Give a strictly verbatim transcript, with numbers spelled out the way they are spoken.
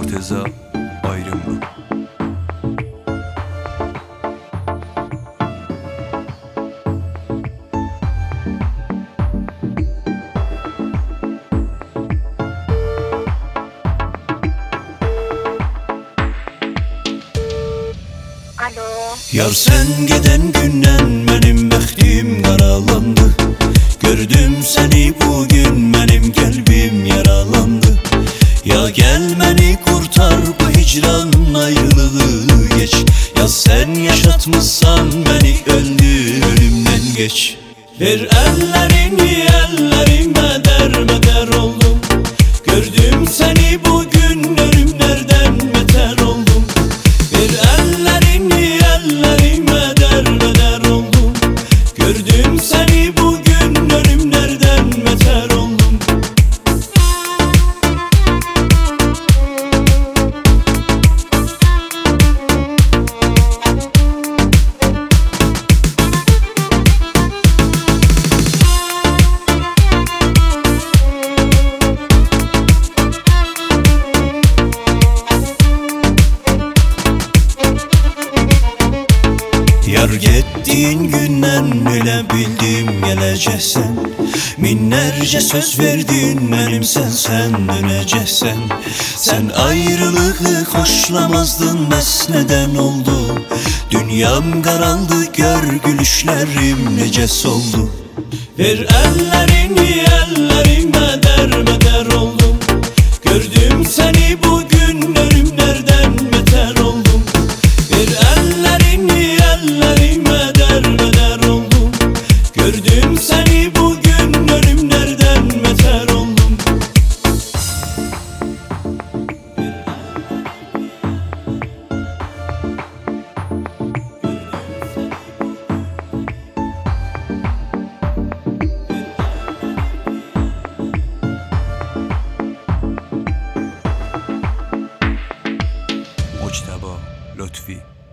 Murteza Ayrımlı. Yar sen giden günden benim bəxtim qaralandı. Gördüm seni bugün benim kalbim yaralandı. Ya gel beni kurtar bu hicran ayrılığı geç. Ya sen yaşatmışsan beni öldür ölümden geç. Ver ellerini ellerime derbeder oldum. Gördüm seni bugün ölümlerden beter oldum. Ver ellerini ellerime derbeder oldum. Gördüm seni bugün ölümlerden beter oldum. Yar gittiğin günden öyle bildim geleceksen. Minlerce söz verdin benim sen sen döneceksen. Sen ayrılığı hoşlamazdın mes neden oldu? Dünyam karaldı gör gülüşlerim nece soldu. Ver ellerini ellerime derbeder oldum. Gördüm seni bugün ölümlerden beter oldum. Ver ellerini ellerime derbeder oldum. Gördüm seni bugün ölümlerden beter oldum. مجتبی لطفی.